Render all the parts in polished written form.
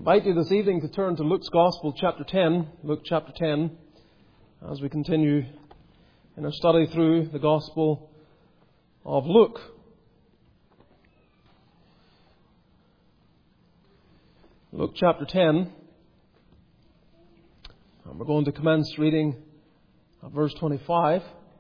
invite you this evening to turn to Luke's Gospel, chapter 10, Luke chapter 10, as we continue in our study through the Gospel of Luke. Luke chapter 10, and we're going to commence reading at verse 25.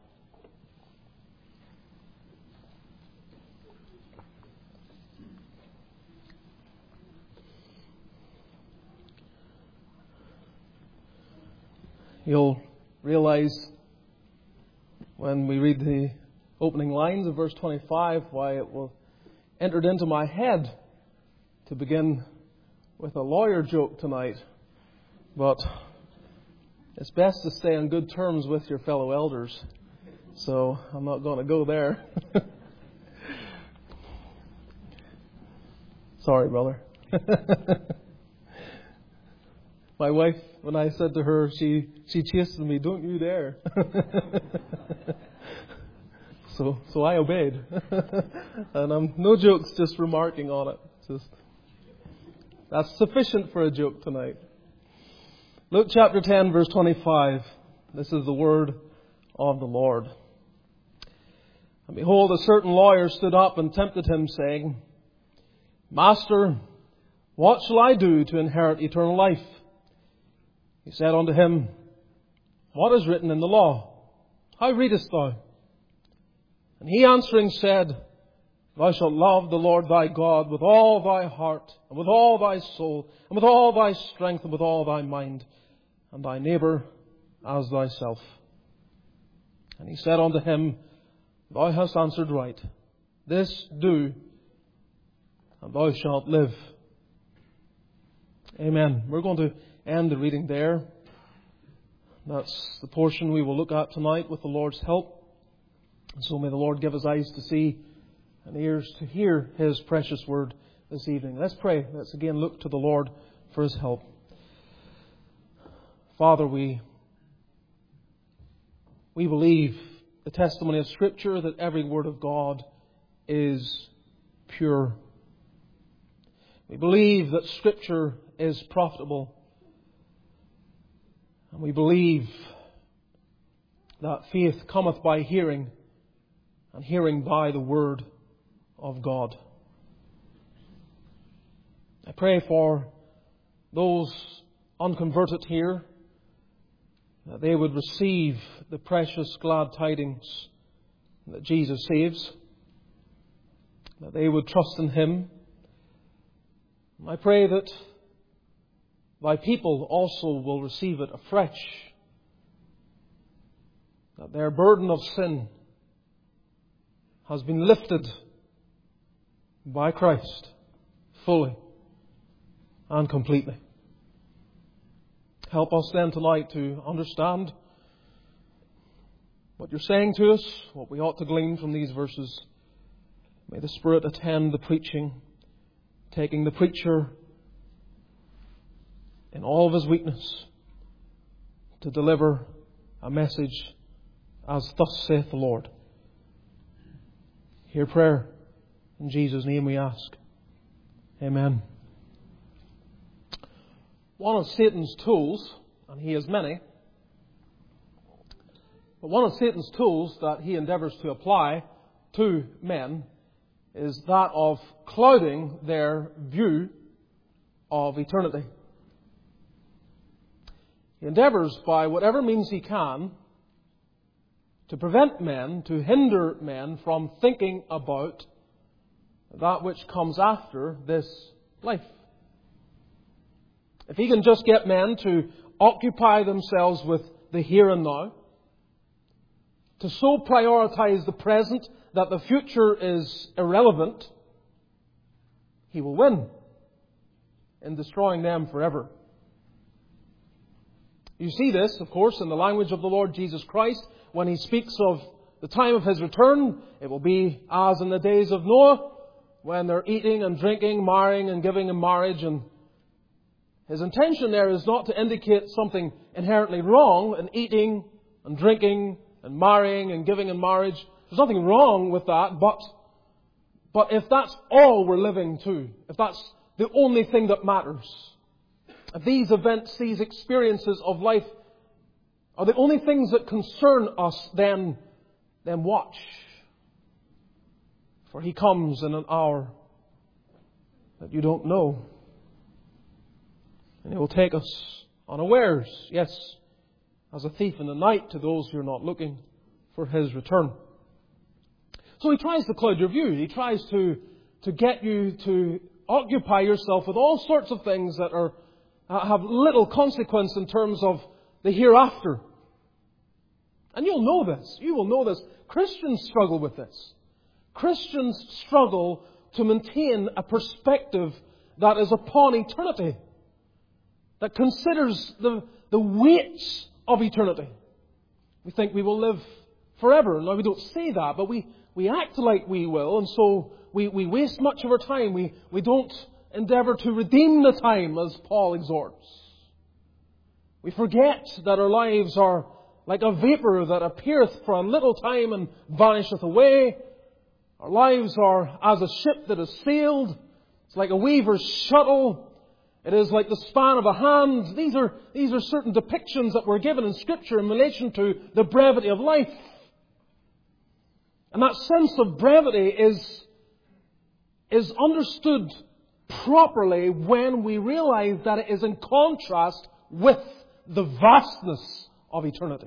You'll realize when we read the opening lines of verse 25 why it will entered into my head to begin with a lawyer joke tonight. But it's best to stay on good terms with your fellow elders. So I'm not going to go there. Sorry, brother. My wife, when I said to her, she chastened me, "Don't you dare." So I obeyed. And no jokes, just remarking on it. That's sufficient for a joke tonight. Luke chapter 10, verse 25. This is the word of the Lord. And behold, a certain lawyer stood up and tempted him, saying, "Master, what shall I do to inherit eternal life?" He said unto him, "What is written in the law? How readest thou?" And he answering said, "Thou shalt love the Lord thy God with all thy heart, and with all thy soul, and with all thy strength, and with all thy mind, and thy neighbour as thyself." And he said unto him, "Thou hast answered right. This do, and thou shalt live." Amen. We're going to end the reading there. That's the portion we will look at tonight with the Lord's help. And so may the Lord give us eyes to see and ears to hear His precious word this evening. Let's pray. Let's again look to the Lord for His help. Father, we believe the testimony of Scripture that every word of God is pure. We believe that Scripture is profitable. And we believe that faith cometh by hearing, and hearing by the Word of God. I pray for those unconverted here, that they would receive the precious glad tidings that Jesus saves, that they would trust in Him. I pray that Thy people also will receive it afresh, that their burden of sin has been lifted by Christ fully and completely. Help us then tonight to understand what You're saying to us, what we ought to glean from these verses. May the Spirit attend the preaching, taking the preacher in all of his weakness to deliver a message as thus saith the Lord. Hear prayer. In Jesus' name we ask. Amen. One of Satan's tools, and he has many, but one of Satan's tools that he endeavours to apply to men is that of clouding their view of eternity. He endeavours by whatever means he can to prevent men, to hinder men from thinking about that which comes after this life. If he can just get men to occupy themselves with the here and now, to so prioritize the present that the future is irrelevant, he will win in destroying them forever. You see this, of course, in the language of the Lord Jesus Christ. When He speaks of the time of His return, it will be as in the days of Noah, when they're eating and drinking, marrying and giving in marriage. And His intention there is not to indicate something inherently wrong in eating and drinking and marrying and giving in marriage. There's nothing wrong with that, but if that's all we're living to, if that's the only thing that matters, these events, these experiences of life are the only things that concern us, then watch. For He comes in an hour that you don't know. And He will take us unawares, yes, as a thief in the night to those who are not looking for His return. So He tries to cloud your view. He tries to get you to occupy yourself with all sorts of things that have little consequence in terms of the hereafter. And you'll know this. You will know this. Christians struggle with this. Christians struggle to maintain a perspective that is upon eternity, that considers the weight of eternity. We think we will live forever. Now, we don't say that, but we act like we will, and so we waste much of our time. We don't endeavour to redeem the time, as Paul exhorts. We forget that our lives are like a vapour that appeareth for a little time and vanisheth away. Our lives are as a ship that is sailed. It's like a weaver's shuttle. It is like the span of a hand. These are certain depictions that were given in Scripture in relation to the brevity of life. And that sense of brevity is understood properly when we realize that it is in contrast with the vastness of eternity.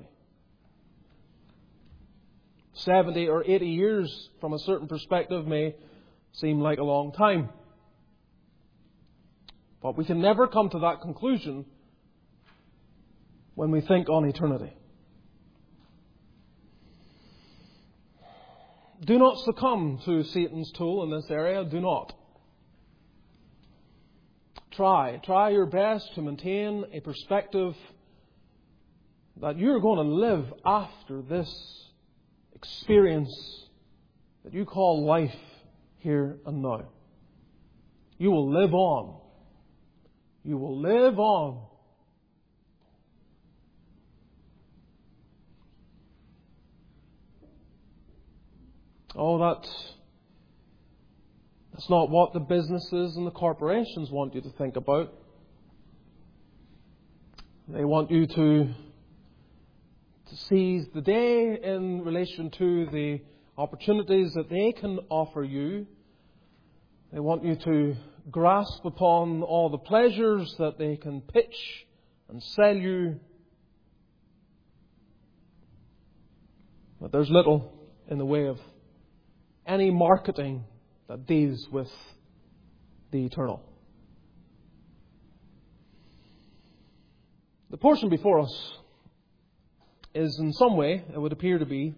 70 or 80 years from a certain perspective may seem like a long time. But we can never come to that conclusion when we think on eternity. Do not succumb to Satan's tool in this area. Do not. Try your best to maintain a perspective that you're going to live after this experience that you call life here and now. You will live on. You will live on. Oh, that's not what the businesses and the corporations want you to think about. They want you to seize the day in relation to the opportunities that they can offer you. They want you to grasp upon all the pleasures that they can pitch and sell you. But there's little in the way of any marketing that deals with the eternal. The portion before us is in some way, it would appear to be,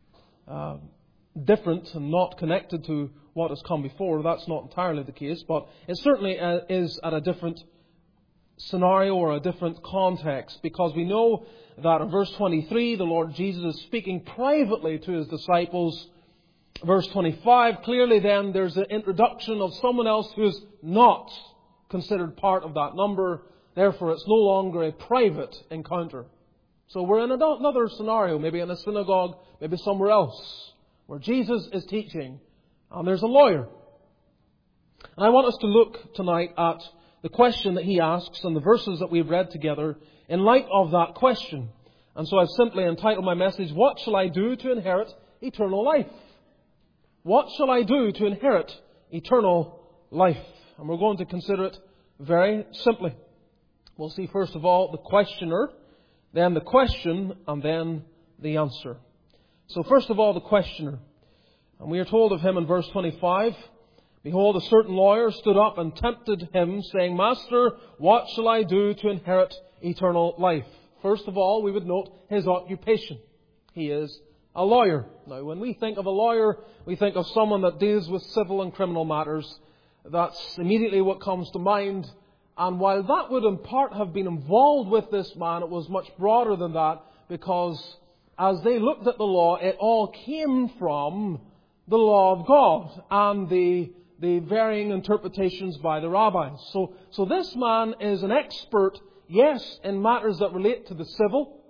different and not connected to what has come before. That's not entirely the case, but it certainly is at a different scenario or a different context, because we know that in verse 23 the Lord Jesus is speaking privately to His disciples. Verse 25, clearly then there's an introduction of someone else who is not considered part of that number. Therefore it's no longer a private encounter. So we're in another scenario, maybe in a synagogue, maybe somewhere else, where Jesus is teaching, and there's a lawyer. And I want us to look tonight at the question that he asks and the verses that we've read together in light of that question. And so I've simply entitled my message, What Shall I Do to Inherit Eternal Life? What shall I do to inherit eternal life? And we're going to consider it very simply. We'll see first of all the questioner, then the question, and then the answer. So first of all, the questioner. And we are told of him in verse 25, Behold, a certain lawyer stood up and tempted him, saying, Master, what shall I do to inherit eternal life? First of all, we would note his occupation. He is a lawyer. Now, when we think of a lawyer, we think of someone that deals with civil and criminal matters. That's immediately what comes to mind. And while that would in part have been involved with this man, it was much broader than that, because as they looked at the law, it all came from the law of God and the varying interpretations by the rabbis. So this man is an expert, yes, in matters that relate to the civil,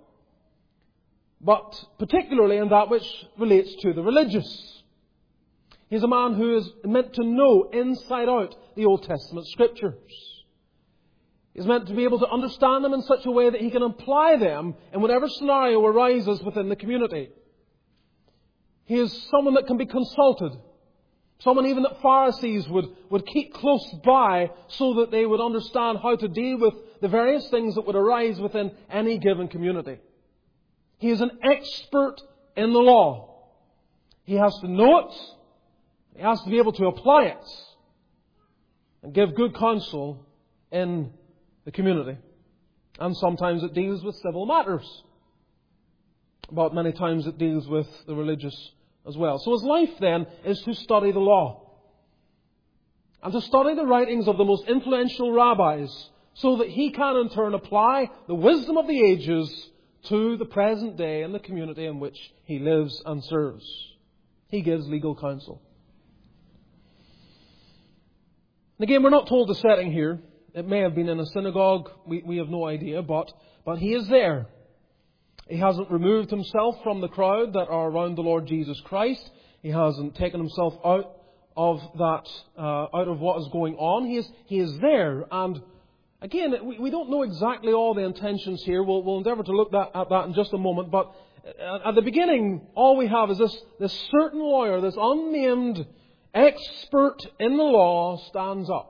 but particularly in that which relates to the religious. He's a man who is meant to know inside out the Old Testament Scriptures. He's meant to be able to understand them in such a way that he can apply them in whatever scenario arises within the community. He is someone that can be consulted. Someone even that Pharisees would keep close by so that they would understand how to deal with the various things that would arise within any given community. He is an expert in the law. He has to know it. He has to be able to apply it and give good counsel in the community. And sometimes it deals with civil matters. But many times it deals with the religious as well. So his life then is to study the law. And to study the writings of the most influential rabbis so that he can in turn apply the wisdom of the ages to the present day and the community in which he lives and serves. He gives legal counsel. And again, we're not told the setting here. It may have been in a synagogue. We have no idea. But he is there. He hasn't removed himself from the crowd that are around the Lord Jesus Christ. He hasn't taken himself out of that, out of what is going on. He is there. And again, we don't know exactly all the intentions here. We'll endeavour to look at that in just a moment. But at the beginning, all we have is this certain lawyer, this unnamed expert in the law stands up.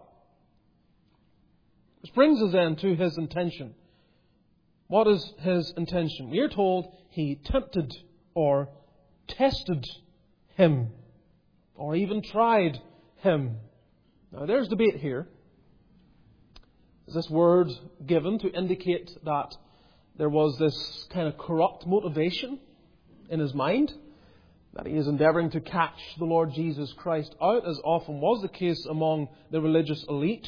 Which brings us then to his intention. What is his intention? We are told he tempted or tested him or even tried him. Now there's debate here. Is this word given to indicate that there was this kind of corrupt motivation in his mind? That he is endeavouring to catch the Lord Jesus Christ out, as often was the case among the religious elite?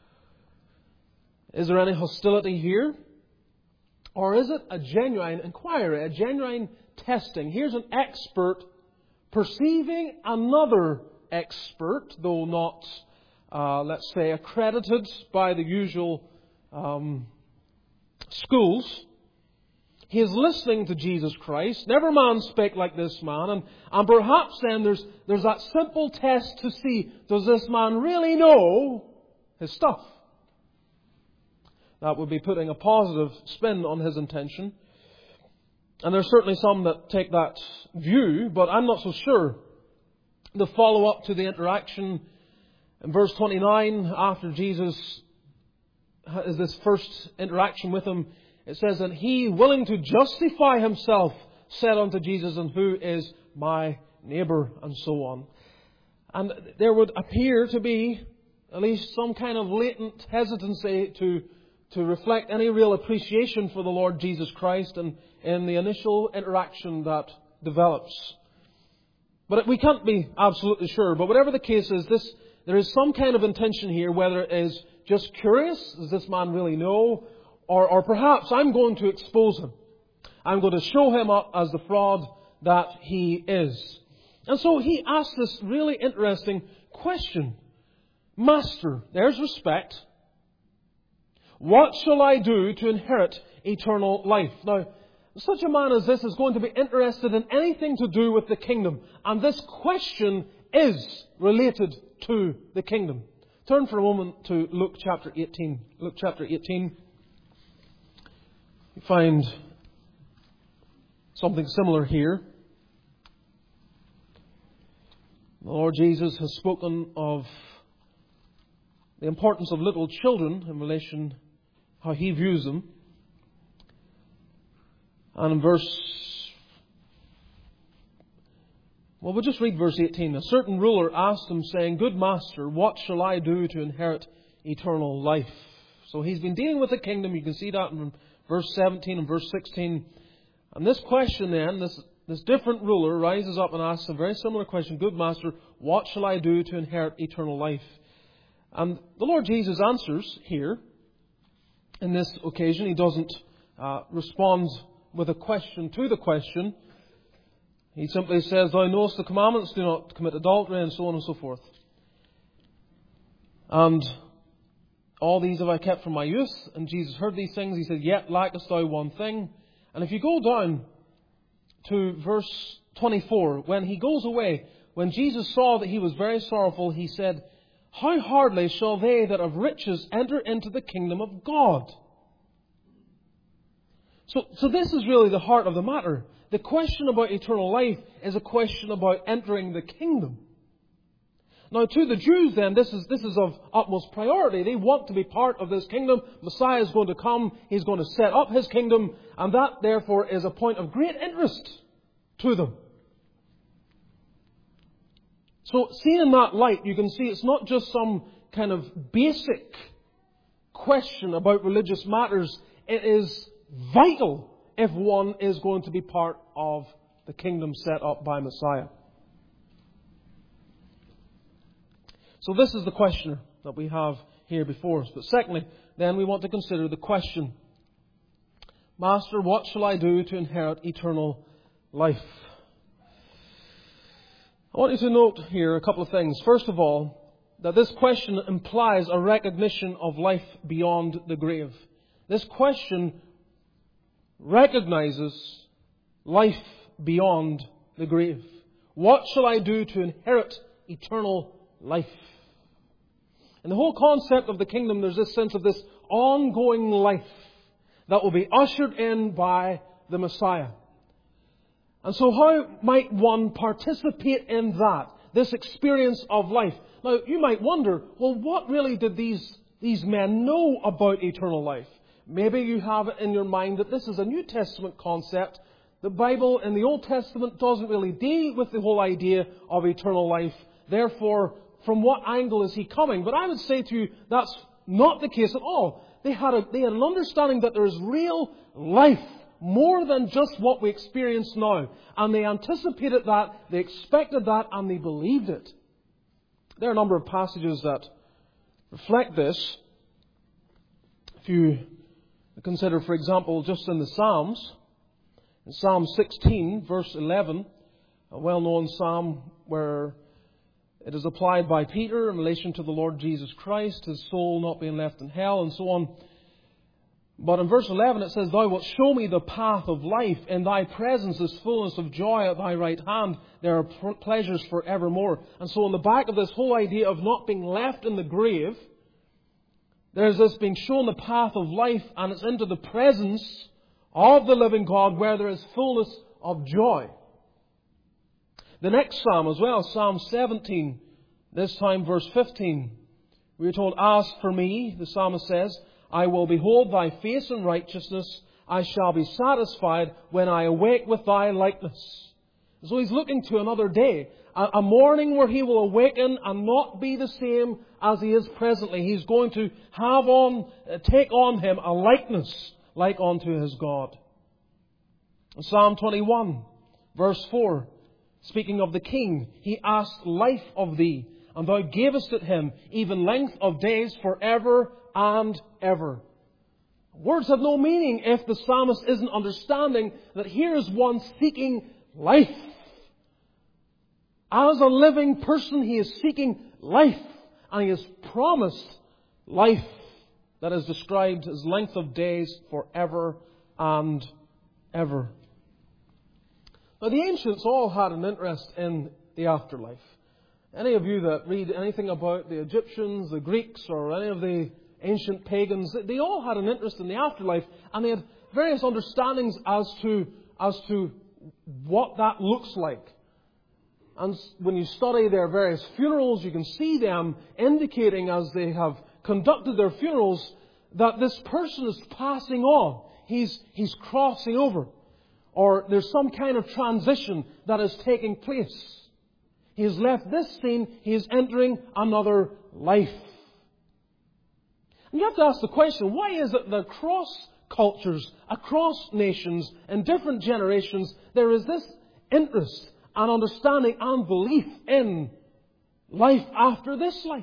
Is there any hostility here? Or is it a genuine inquiry, a genuine testing? Here's an expert perceiving another expert, though not, let's say, accredited by the usual schools. He is listening to Jesus Christ. Never man spake like this man. And perhaps then there's that simple test to see, does this man really know his stuff? That would be putting a positive spin on his intention. And there's certainly some that take that view, but I'm not so sure. The follow-up to the interaction in verse 29, after Jesus has this first interaction with him, it says, and he, willing to justify himself, said unto Jesus, and who is my neighbour, and so on. And there would appear to be at least some kind of latent hesitancy to reflect any real appreciation for the Lord Jesus Christ and in the initial interaction that develops. But we can't be absolutely sure. But whatever the case is, there is some kind of intention here, whether it is just curious, does this man really know? Or perhaps I'm going to expose him. I'm going to show him up as the fraud that he is. And so he asks this really interesting question. Master, there's respect. What shall I do to inherit eternal life? Now, such a man as this is going to be interested in anything to do with the kingdom. And this question is related to the kingdom. Turn for a moment to Luke chapter 18. Luke chapter 18. You find something similar here. The Lord Jesus has spoken of the importance of little children in relation how he views them. And in we'll just read verse 18. A certain ruler asked him, saying, Good master, what shall I do to inherit eternal life? So he's been dealing with the kingdom. You can see that in verse 17 and verse 16. And this question then, this different ruler rises up and asks a very similar question. Good master, what shall I do to inherit eternal life? And the Lord Jesus answers here. In this occasion, he doesn't respond with a question to the question. He simply says, Thou knowest the commandments, do not commit adultery, and so on and so forth. And all these have I kept from my youth. And Jesus heard these things. He said, Yet lackest thou one thing. And if you go down to verse 24, when he goes away, when Jesus saw that he was very sorrowful, he said, how hardly shall they that have riches enter into the kingdom of God? So this is really the heart of the matter. The question about eternal life is a question about entering the kingdom. Now, to the Jews then, this is of utmost priority. They want to be part of this kingdom. Messiah is going to come. He's going to set up His kingdom. And that, therefore, is a point of great interest to them. So, seen in that light, you can see it's not just some kind of basic question about religious matters. It is vital if one is going to be part of the kingdom set up by Messiah. So this is the question that we have here before us. But secondly, then we want to consider the question, Master, what shall I do to inherit eternal life? I want you to note here a couple of things. First of all, that this question implies a recognition of life beyond the grave. This question recognizes life beyond the grave. What shall I do to inherit eternal life? In the whole concept of the kingdom, there's this sense of this ongoing life that will be ushered in by the Messiah. And so how might one participate in that, this experience of life? Now, you might wonder, well, what really did these men know about eternal life? Maybe you have it in your mind that this is a New Testament concept. The Bible in the Old Testament doesn't really deal with the whole idea of eternal life. Therefore, from what angle is He coming? But I would say to you, that's not the case at all. They had an understanding that there is real life, more than just what we experience now. And they anticipated that, they expected that, and they believed it. There are a number of passages that reflect this. If you consider, for example, just in the Psalms, in Psalm 16, verse 11, a well-known psalm where it is applied by Peter in relation to the Lord Jesus Christ, His soul not being left in hell, and so on. But in verse 11 it says, Thou wilt show me the path of life. In Thy presence is fullness of joy. At Thy right hand there are pleasures forevermore. And so on the back of this whole idea of not being left in the grave, there's this being shown the path of life, and it's into the presence of the living God where there is fullness of joy. The next psalm as well, Psalm 17, this time verse 15. We are told, Ask for me, the psalmist says, I will behold Thy face in righteousness. I shall be satisfied when I awake with Thy likeness. So he's looking to another day, a morning where he will awaken and not be the same as he is presently. He's going to take on him a likeness like unto his God. Psalm 21, verse 4, speaking of the king, He asked life of Thee, and Thou gavest it him, even length of days forever and ever. Words have no meaning if the psalmist isn't understanding that here is one seeking life. As a living person, he is seeking life, and he is promised life that is described as length of days forever and ever. Now, the ancients all had an interest in the afterlife. Any of you that read anything about the Egyptians, the Greeks, or any of the ancient pagans, they all had an interest in the afterlife, and they had various understandings as to what that looks like. And when you study their various funerals, you can see them indicating, as they have conducted their funerals, that this person is passing on. He's crossing over. Or there's some kind of transition that is taking place. He has left this scene, he is entering another life. And you have to ask the question, why is it that across cultures, across nations, in different generations, there is this interest and understanding and belief in life after this life?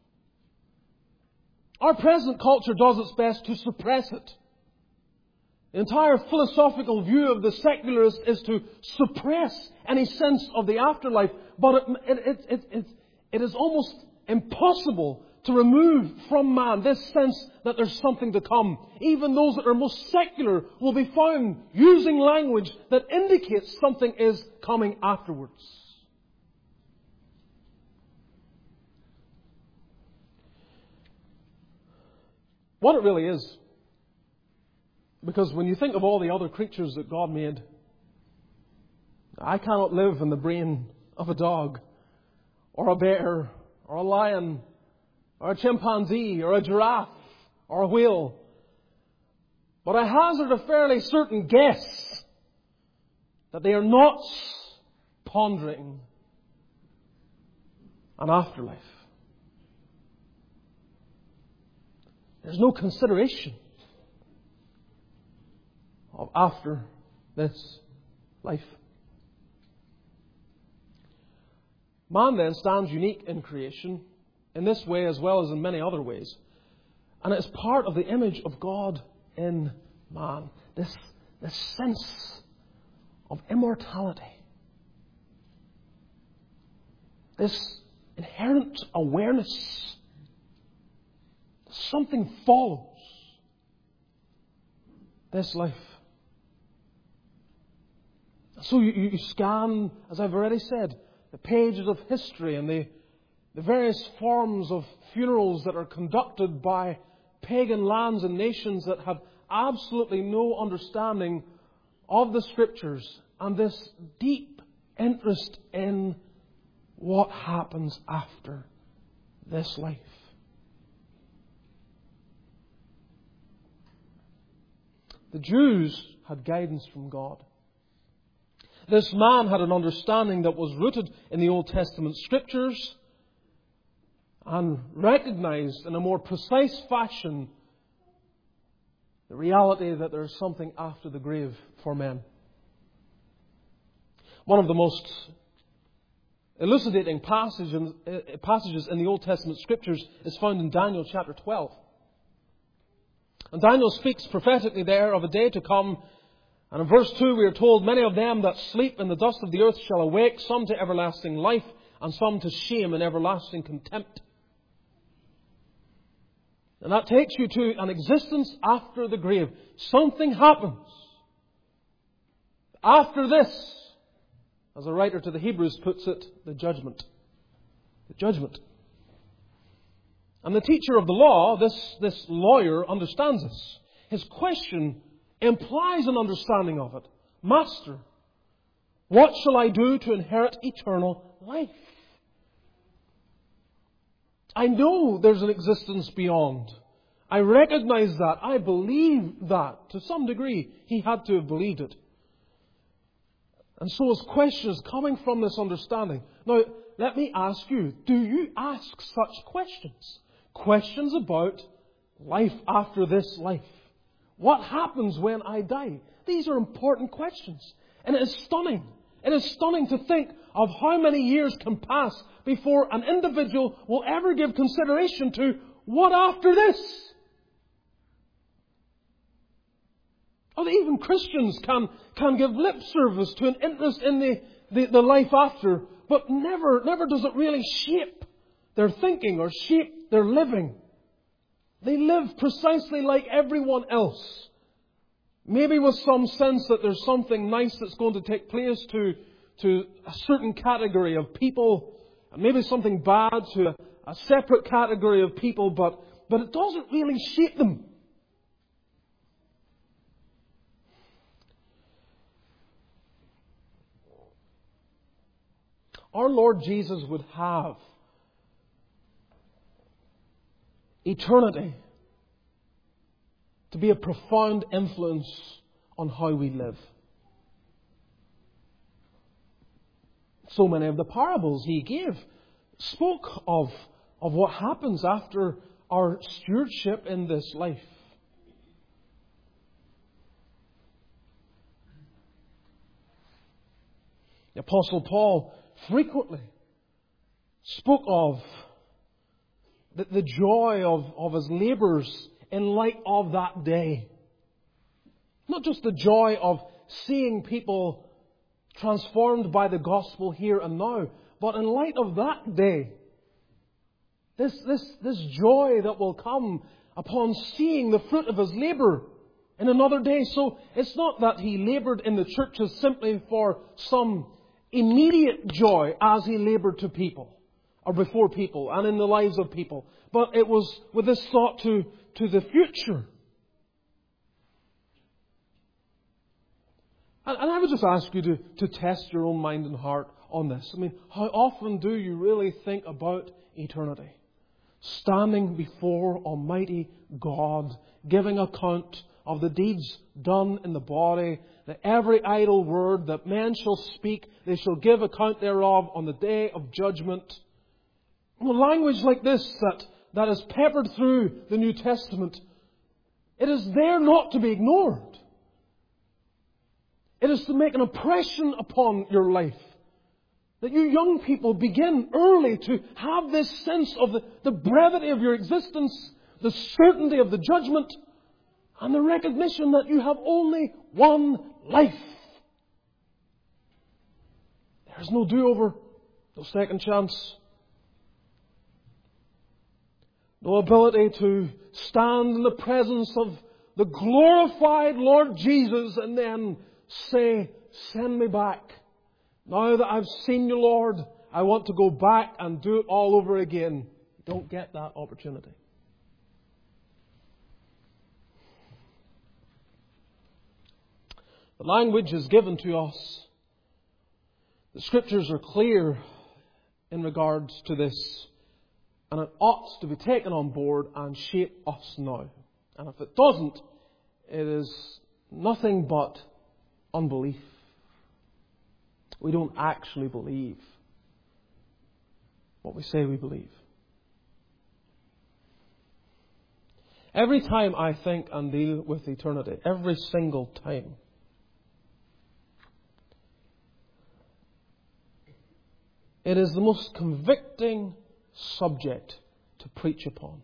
Our present culture does its best to suppress it. The entire philosophical view of the secularist is to suppress any sense of the afterlife. But it is almost impossible to remove from man this sense that there's something to come. Even those that are most secular will be found using language that indicates something is coming afterwards. what it really is. Because when you think of all the other creatures that God made, I cannot live in the brain of a dog, or a bear, or a lion, or a chimpanzee, or a giraffe, or a whale. But I hazard a fairly certain guess that they are not pondering an afterlife. There's no consideration of after this life. Man then stands unique in creation in this way as well as in many other ways. And it is part of the image of God in man. This sense of immortality. This inherent awareness. Something follows this life. So you scan, as I've already said, the pages of history and the various forms of funerals that are conducted by pagan lands and nations that have absolutely no understanding of the Scriptures and this deep interest in what happens after this life. The Jews had guidance from God. This man had an understanding that was rooted in the Old Testament Scriptures and recognized in a more precise fashion the reality that there is something after the grave for men. One of the most elucidating passages in the Old Testament Scriptures is found in Daniel chapter 12. And Daniel speaks prophetically there of a day to come. And in verse 2 we are told, "Many of them that sleep in the dust of the earth shall awake, some to everlasting life, and some to shame and everlasting contempt." And that takes you to an existence after the grave. Something happens. After this, as a writer to the Hebrews puts it, the judgment. The judgment. And the teacher of the law, this lawyer, understands this. His question implies an understanding of it. "Master, what shall I do to inherit eternal life?" I know there's an existence beyond. I recognize that. I believe that. To some degree, he had to have believed it. And so his question is coming from this understanding. Now, let me ask you, do you ask such questions? Questions about life after this life. What happens when I die? These are important questions. And it is stunning. It is stunning to think of how many years can pass before an individual will ever give consideration to what after this? Or even Christians can give lip service to an interest in the life after, but never does it really shape their thinking or shape their living. They live precisely like everyone else. Maybe with some sense that there's something nice that's going to take place to a certain category of people, and maybe something bad to a separate category of people, but it doesn't really shape them. Our Lord Jesus would have eternity to be a profound influence on how we live. So many of the parables he gave spoke of what happens after our stewardship in this life. The Apostle Paul frequently spoke of the joy of his labours in light of that day. Not just the joy of seeing people transformed by the gospel here and now, but in light of that day, this joy that will come upon seeing the fruit of his labour in another day. So it's not that he laboured in the churches simply for some immediate joy as he laboured to people, or before people, and in the lives of people. But it was with this thought to to the future. And I would just ask you to test your own mind and heart on this. I mean, how often do you really think about eternity? Standing before Almighty God, giving account of the deeds done in the body, that every idle word that men shall speak, they shall give account thereof on the day of judgment. Well, language like this that is peppered through the New Testament, it is there not to be ignored. It is to make an impression upon your life. That you young people begin early to have this sense of the brevity of your existence, the certainty of the judgment, and the recognition that you have only one life. There's no do-over, no second chance. No ability to stand in the presence of the glorified Lord Jesus and then say, "Send me back. Now that I've seen you, Lord, I want to go back and do it all over again." You don't get that opportunity. The language is given to us. The Scriptures are clear in regards to this. And it ought to be taken on board and shape us now. And if it doesn't, it is nothing but unbelief. We don't actually believe what we say we believe. Every time I think and deal with eternity, every single time, it is the most convicting subject to preach upon.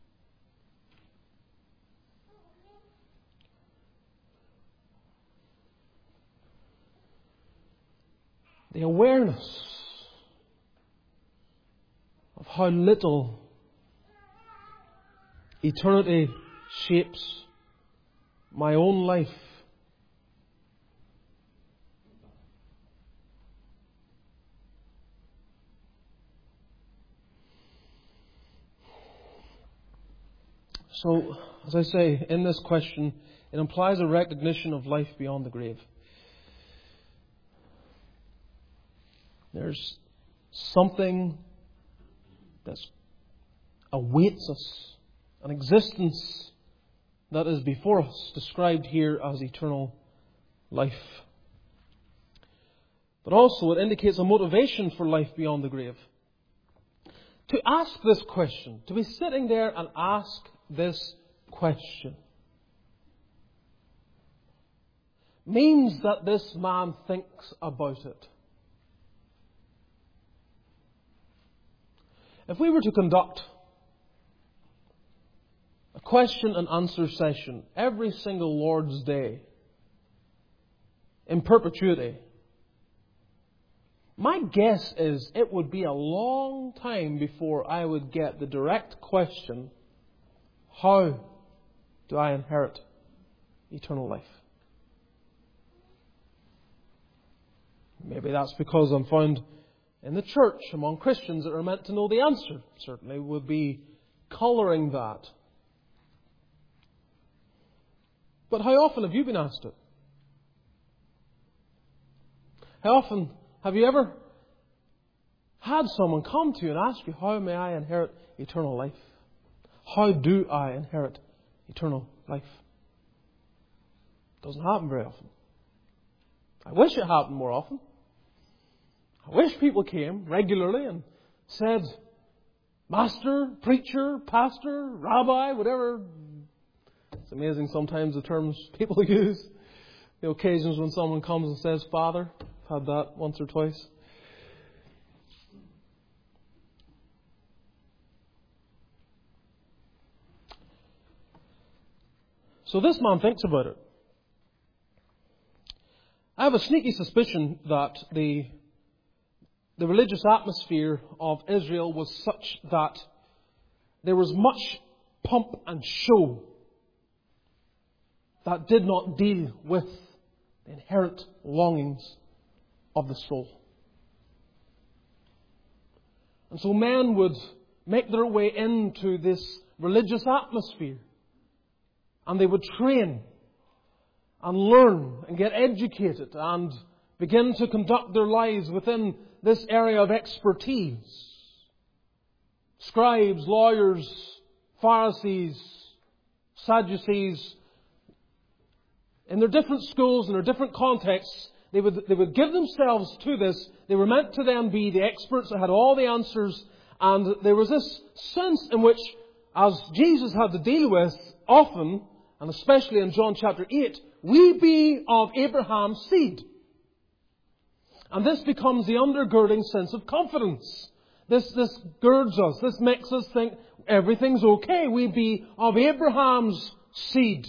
The awareness of how little eternity shapes my own life. So, as I say, in this question, it implies a recognition of life beyond the grave. There's something that awaits us, an existence that is before us, described here as eternal life. But also it indicates a motivation for life beyond the grave. To ask this question, to be sitting there and ask this question, means that this man thinks about it. If we were to conduct a question and answer session every single Lord's Day in perpetuity, my guess is it would be a long time before I would get the direct question, how do I inherit eternal life? Maybe that's because I'm found in the church among Christians that are meant to know the answer. Certainly would be colouring that. But how often have you been asked it? How often have you ever had someone come to you and ask you, how may I inherit eternal life? How do I inherit eternal life? It doesn't happen very often. I wish it happened more often. I wish people came regularly and said, Master, preacher, pastor, rabbi, whatever. It's amazing sometimes the terms people use. The occasions when someone comes and says, Father. I've had that once or twice. So this man thinks about it. I have a sneaky suspicion that the religious atmosphere of Israel was such that there was much pomp and show that did not deal with the inherent longings of the soul. And so men would make their way into this religious atmosphere and they would train and learn and get educated and begin to conduct their lives within this area of expertise. Scribes, lawyers, Pharisees, Sadducees, in their different schools, in their different contexts, they would give themselves to this. They were meant to then be the experts that had all the answers. And there was this sense in which, as Jesus had to deal with often, and especially in John chapter 8, we be of Abraham's seed. And this becomes the undergirding sense of confidence. This girds us. This makes us think everything's okay. We be of Abraham's seed.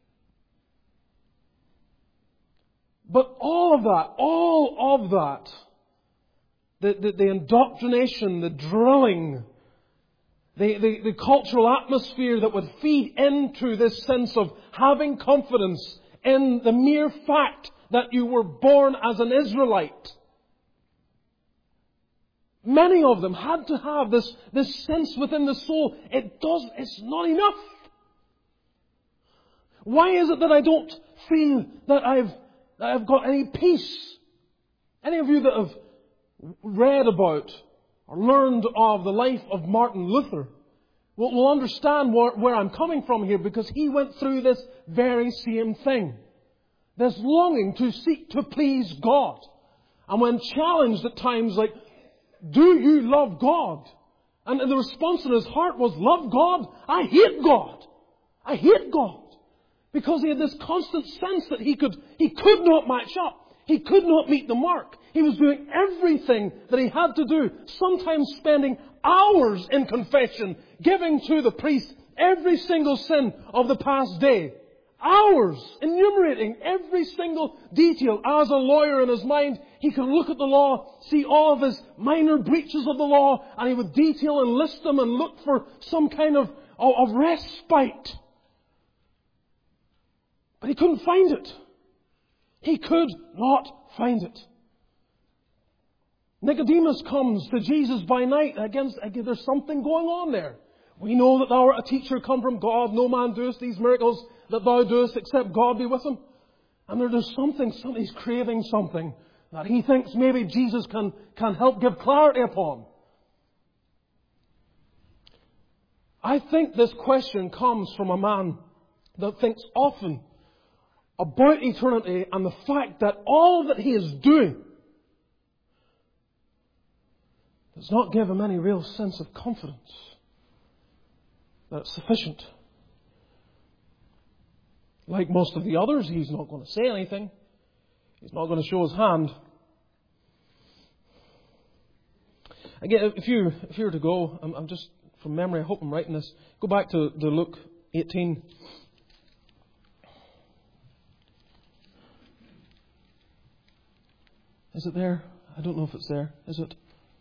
But all of that, the indoctrination, the drilling, the cultural atmosphere that would feed into this sense of having confidence in the mere fact that you were born as an Israelite. Many of them had to have this sense within the soul. It's not enough. Why is it that I don't feel that I've got any peace? Any of you that have read about or learned of the life of Martin Luther will understand where I'm coming from here, because he went through this very same thing. This longing to seek to please God. And when challenged at times like, do you love God? And the response in his heart was, love God? I hate God. I hate God. Because he had this constant sense that he could not match up. He could not meet the mark. He was doing everything that he had to do, sometimes spending hours in confession, giving to the priest every single sin of the past day. Hours enumerating every single detail. As a lawyer in his mind, he could look at the law, see all of his minor breaches of the law, and he would detail and list them and look for some kind of respite. But he couldn't find it. He could not find it. Nicodemus comes to Jesus by night. Again, there's something going on there. We know that thou art a teacher come from God. No man doeth these miracles that thou doest except God be with him. And there's something, he's craving something that he thinks maybe Jesus can help give clarity upon. I think this question comes from a man that thinks often about eternity and the fact that all that he is doing does not give him any real sense of confidence that it's sufficient. Like most of the others, he's not going to say anything. He's not going to show his hand. Again, if you were to go, I'm just from memory, I hope I'm right in this. Go back to Luke 18. Is it there? I don't know if it's there. Is it?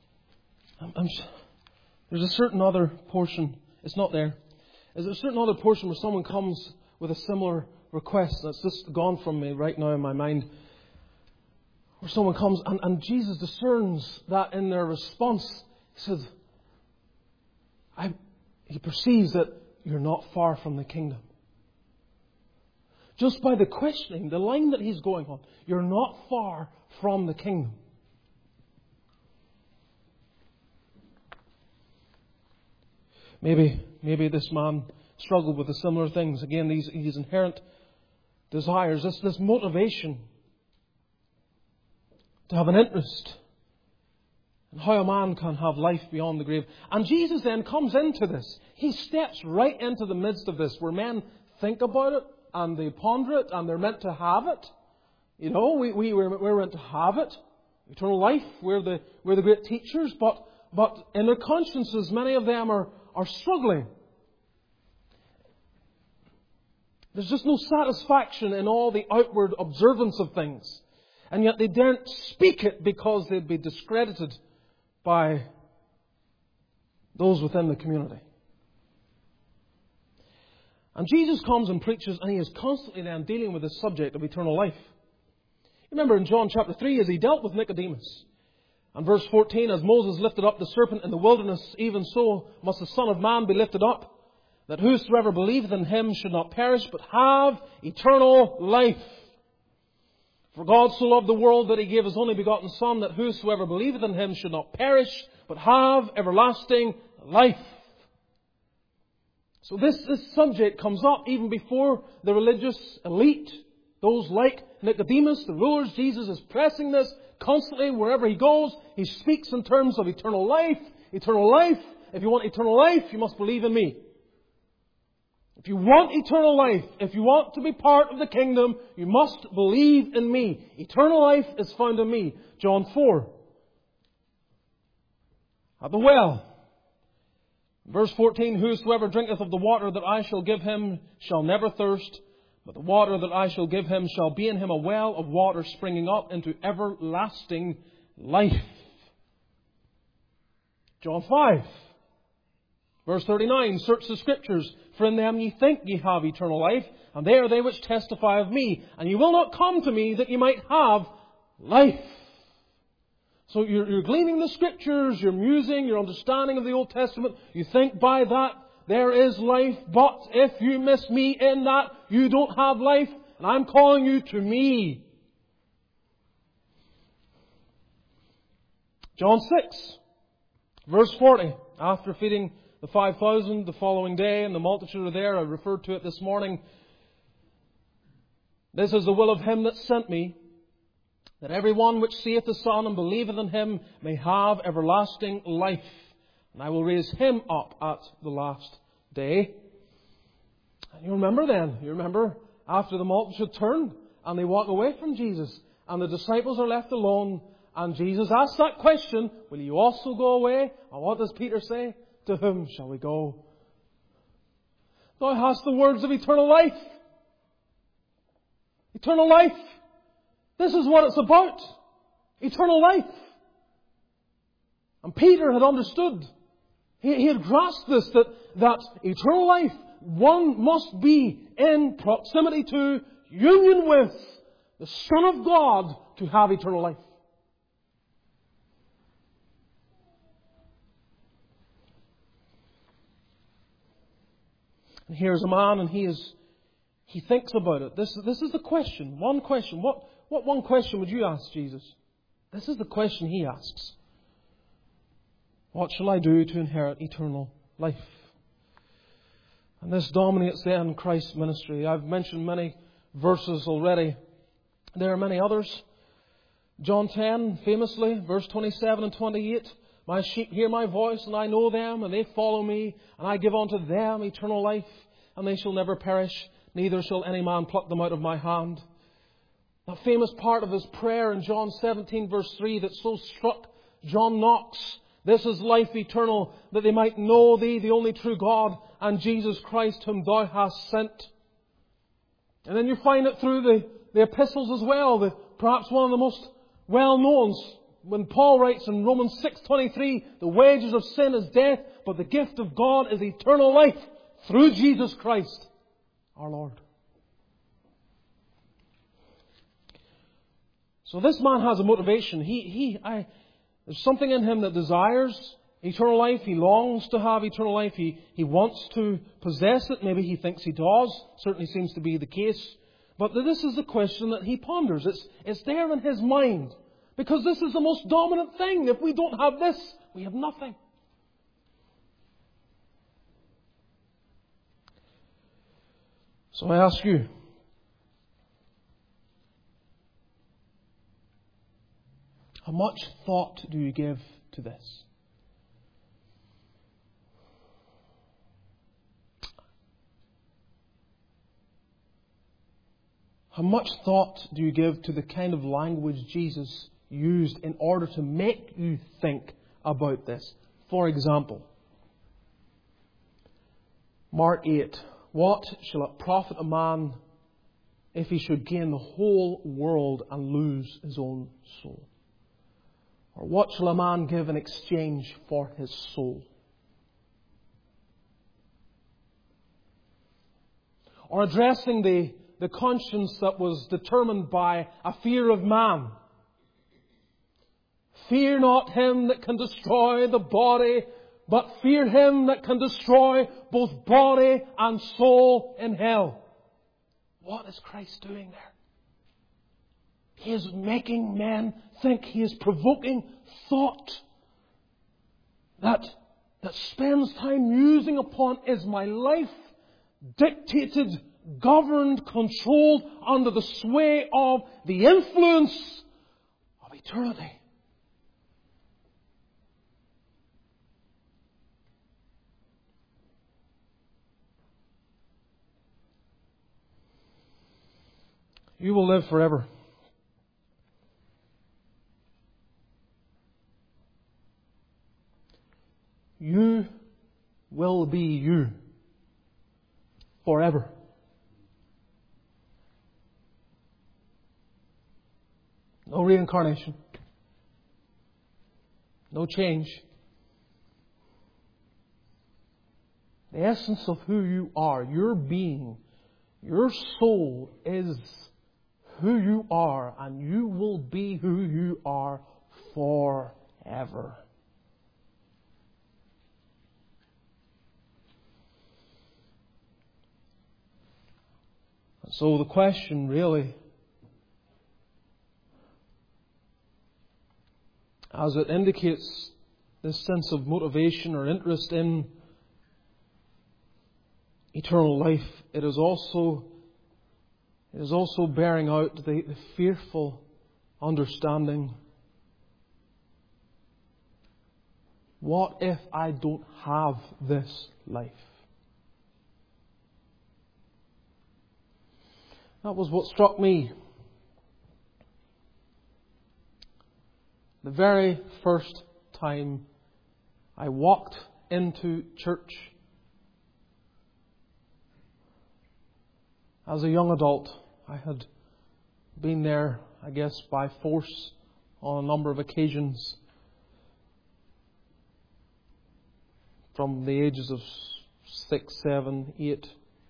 There's a certain other portion. It's not there. Is there a certain other portion where someone comes with a similar request that's just gone from me right now in my mind? Where someone comes and Jesus discerns that in their response. He says, he perceives that you're not far from the kingdom. Just by the questioning, the line that he's going on, you're not far from the kingdom. Maybe this man struggled with the similar things. Again, these inherent desires, this motivation to have an interest in how a man can have life beyond the grave. And Jesus then comes into this. He steps right into the midst of this, where men think about it and they ponder it and they're meant to have it. You know, we're meant to have it. Eternal life, we're the great teachers, but in their consciences, many of them are struggling. There's just no satisfaction in all the outward observance of things. And yet they daren't speak it because they'd be discredited by those within the community. And Jesus comes and preaches, and he is constantly then dealing with this subject of eternal life. Remember in John chapter 3, as he dealt with Nicodemus. And verse 14, as Moses lifted up the serpent in the wilderness, even so must the Son of Man be lifted up, that whosoever believeth in Him should not perish, but have eternal life. For God so loved the world that He gave His only begotten Son, that whosoever believeth in Him should not perish, but have everlasting life. So this subject comes up even before the religious elite, those like Nicodemus, the rulers. Jesus is pressing this constantly wherever He goes. He speaks in terms of eternal life. Eternal life. If you want eternal life, you must believe in me. If you want eternal life, if you want to be part of the kingdom, you must believe in me. Eternal life is found in me. John 4. At the well. Verse 14, whosoever drinketh of the water that I shall give him shall never thirst, but the water that I shall give him shall be in him a well of water springing up into everlasting life. John 5. Verse 39, search the Scriptures, for in them ye think ye have eternal life, and they are they which testify of me. And ye will not come to me that ye might have life. So you're gleaning the Scriptures, you're musing, your understanding of the Old Testament. You think by that there is life, but if you miss me in that, you don't have life, and I'm calling you to me. John 6, verse 40, after feeding the 5,000 the following day, and the multitude are there. I referred to it this morning. This is the will of Him that sent me, that every one which seeth the Son and believeth in Him may have everlasting life. And I will raise him up at the last day. And you remember after the multitude turned and they walk away from Jesus and the disciples are left alone, and Jesus asks that question, will you also go away? And what does Peter say? To whom shall we go? Thou hast the words of eternal life. Eternal life. This is what it's about. Eternal life. And Peter had understood. He had grasped this, that eternal life, one must be in proximity to, union with the Son of God to have eternal life. And here's a man, and he thinks about it. This is the question. One question. What one question would you ask Jesus? This is the question he asks. What shall I do to inherit eternal life? And this dominates then Christ's ministry. I've mentioned many verses already. There are many others. John 10, famously, verse 27 and 28. My sheep hear my voice, and I know them, and they follow me, and I give unto them eternal life, and they shall never perish, neither shall any man pluck them out of my hand. That famous part of His prayer in John 17, verse 3, that so struck John Knox. This is life eternal, that they might know Thee, the only true God, and Jesus Christ, whom Thou hast sent. And then you find it through the epistles as well, perhaps one of the most well-known. When Paul writes in Romans 6:23, the wages of sin is death, but the gift of God is eternal life through Jesus Christ, our Lord. So this man has a motivation. There's something in him that desires eternal life. He longs to have eternal life. He wants to possess it. Maybe he thinks he does. Certainly seems to be the case. But this is the question that he ponders. It's there in his mind. Because this is the most dominant thing. If we don't have this, we have nothing. So I ask you, how much thought do you give to this? How much thought do you give to the kind of language Jesus used in order to make you think about this? For example, Mark 8. What shall it profit a man if he should gain the whole world and lose his own soul? Or what shall a man give in exchange for his soul? Or addressing the conscience that was determined by a fear of man. Fear not him that can destroy the body, but fear Him that can destroy both body and soul in hell. What is Christ doing there? He is making men think. He is provoking thought that spends time musing upon, is my life dictated, governed, controlled under the sway of the influence of eternity? You will live forever. You will be you forever. No reincarnation. No change. The essence of who you are, your being, your soul is who you are, and you will be who you are forever. So the question really, as it indicates this sense of motivation or interest in eternal life, it is also bearing out the fearful understanding. What if I don't have this life? That was what struck me. The very first time I walked into church as a young adult. I had been there, I guess, by force on a number of occasions from the ages of 6, 7, 8.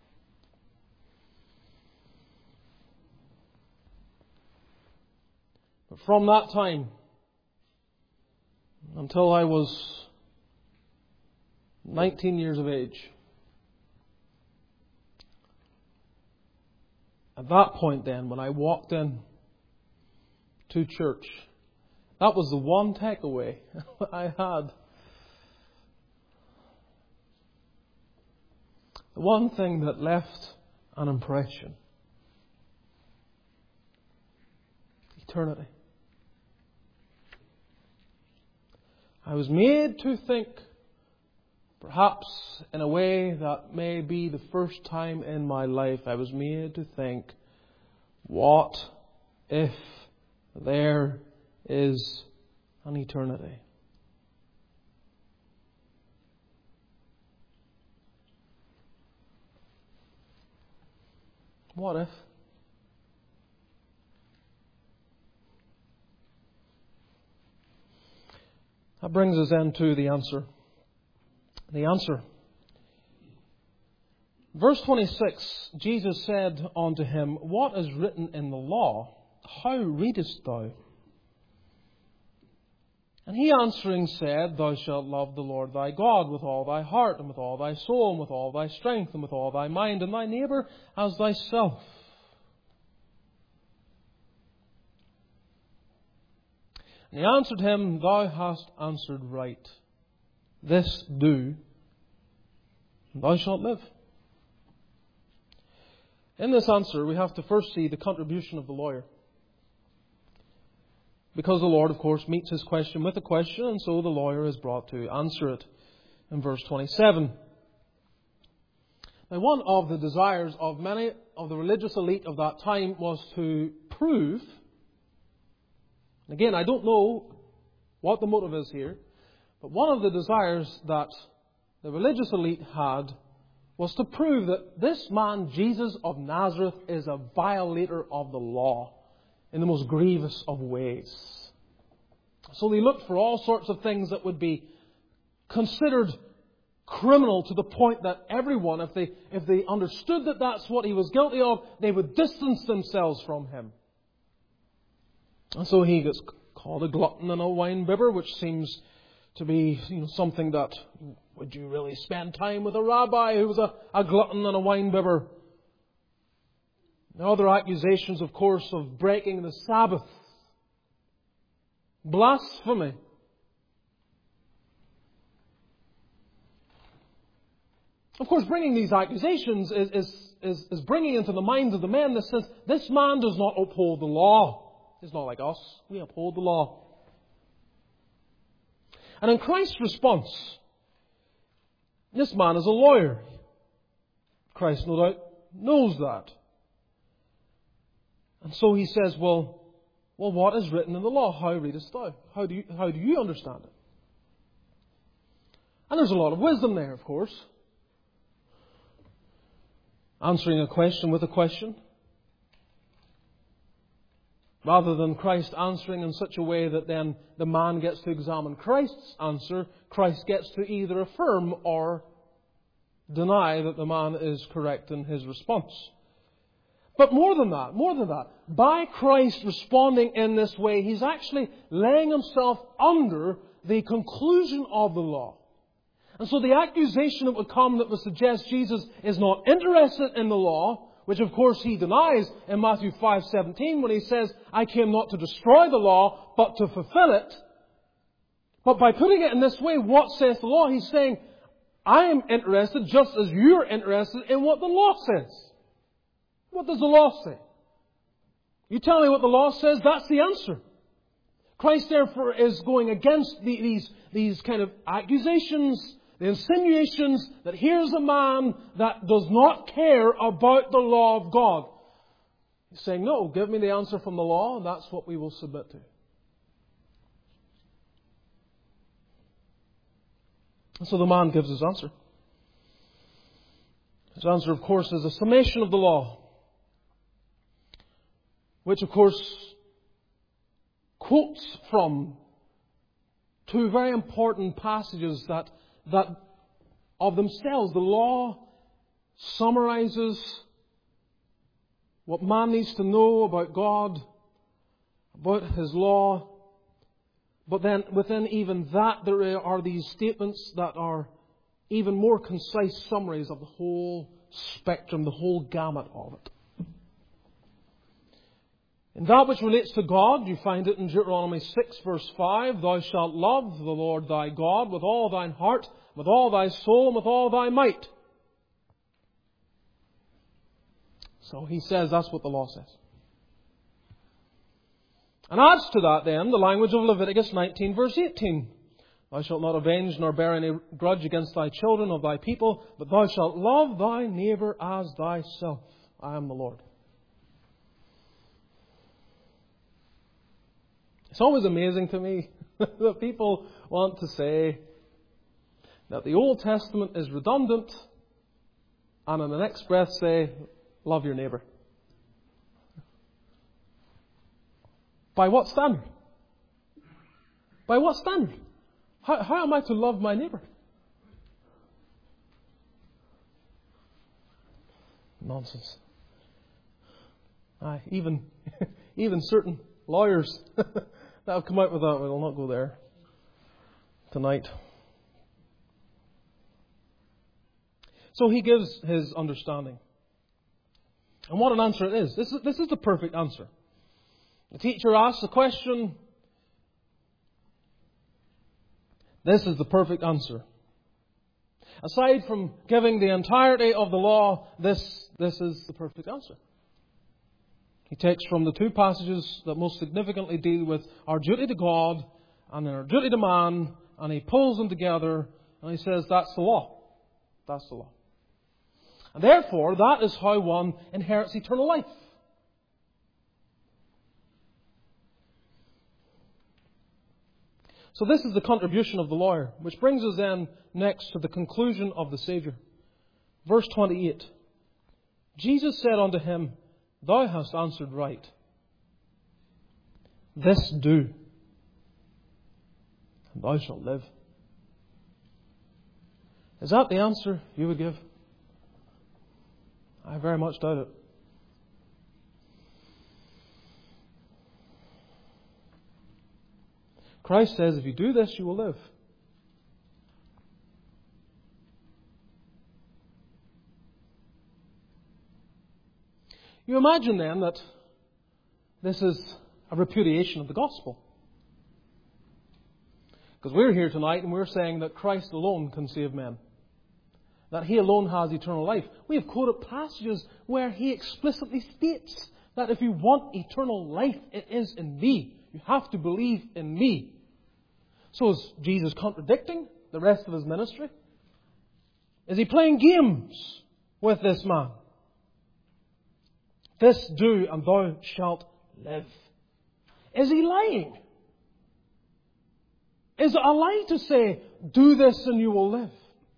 But from that time until I was 19 years of age, at that point then, when I walked in to church, that was the one takeaway I had. The one thing that left an impression. Eternity. I was made to think, perhaps in a way that may be the first time in my life, I was made to think, what if there is an eternity? What if? That brings us then to the answer. The answer. Verse 26, Jesus said unto him, What is written in the law? How readest thou? And he answering said, Thou shalt love the Lord thy God with all thy heart, and with all thy soul, and with all thy strength, and with all thy mind, and thy neighbour as thyself. And he answered him, Thou hast answered right. This do, and thou shalt live. In this answer, we have to first see the contribution of the lawyer. Because the Lord, of course, meets his question with a question, and so the lawyer is brought to answer it in verse 27. Now, one of the desires of many of the religious elite of that time was to prove, and again, I don't know what the motive is here, but one of the desires that the religious elite had was to prove that this man, Jesus of Nazareth, is a violator of the law in the most grievous of ways. So they looked for all sorts of things that would be considered criminal, to the point that everyone, if they understood that that's what he was guilty of, they would distance themselves from him. And so he gets called a glutton and a wine bibber, which seems to be something that, would you really spend time with a rabbi who was a glutton and a winebibber? There are other accusations, of course, of breaking the Sabbath. Blasphemy. Of course, bringing these accusations is bringing into the minds of the men that says, this man does not uphold the law. He's not like us. We uphold the law. And in Christ's response, this man is a lawyer. Christ, no doubt, knows that. And so he says, well, what is written in the law? How readest thou? How do you understand it? And there's a lot of wisdom there, of course. Answering a question with a question. Rather than Christ answering in such a way that then the man gets to examine Christ's answer, Christ gets to either affirm or deny that the man is correct in his response. But more than that, by Christ responding in this way, He's actually laying Himself under the conclusion of the law. And so the accusation that would come that would suggest Jesus is not interested in the law, which of course He denies in Matthew 5:17 when He says, I came not to destroy the law, but to fulfill it. But by putting it in this way, what says the law? He's saying, I am interested just as you're interested in what the law says. What does the law say? You tell me what the law says, that's the answer. Christ therefore is going against these kind of accusations, the insinuations that here's a man that does not care about the law of God. He's saying, no, give me the answer from the law, and that's what we will submit to. And so the man gives his answer. His answer, of course, is a summation of the law, which, of course, quotes from two very important passages that of themselves, the law summarizes what man needs to know about God, about His law. But then within even that, there are these statements that are even more concise summaries of the whole spectrum, the whole gamut of it. In that which relates to God, you find it in Deuteronomy 6 verse 5, Thou shalt love the Lord thy God with all thine heart, with all thy soul, and with all thy might. So he says that's what the law says. And adds to that then the language of Leviticus 19 verse 18. Thou shalt not avenge nor bear any grudge against thy children of thy people, but thou shalt love thy neighbour as thyself. I am the Lord. It's always amazing to me that people want to say that the Old Testament is redundant and in the next breath say, love your neighbour. By what standard? By what standard? How am I to love my neighbour? Nonsense. Even certain lawyers that have come out with that, we'll not go there tonight. So he gives his understanding. And what an answer it is. This is the perfect answer. The teacher asks a question. This is the perfect answer. Aside from giving the entirety of the law, this is the perfect answer. He takes from the two passages that most significantly deal with our duty to God and our duty to man, and he pulls them together and he says, that's the law. That's the law. And therefore, that is how one inherits eternal life. So this is the contribution of the lawyer, which brings us then next to the conclusion of the Saviour. Verse 28. Jesus said unto him, Thou hast answered right. This do, and thou shalt live. Is that the answer you would give? I very much doubt it. Christ says, if you do this, you will live. You imagine then that this is a repudiation of the gospel. Because we're here tonight and we're saying that Christ alone can save men. That He alone has eternal life. We have quoted passages where He explicitly states that if you want eternal life, it is in me. You have to believe in me. So is Jesus contradicting the rest of His ministry? Is He playing games with this man? This do and thou shalt live. Is He lying? Is it a lie to say, do this and you will live?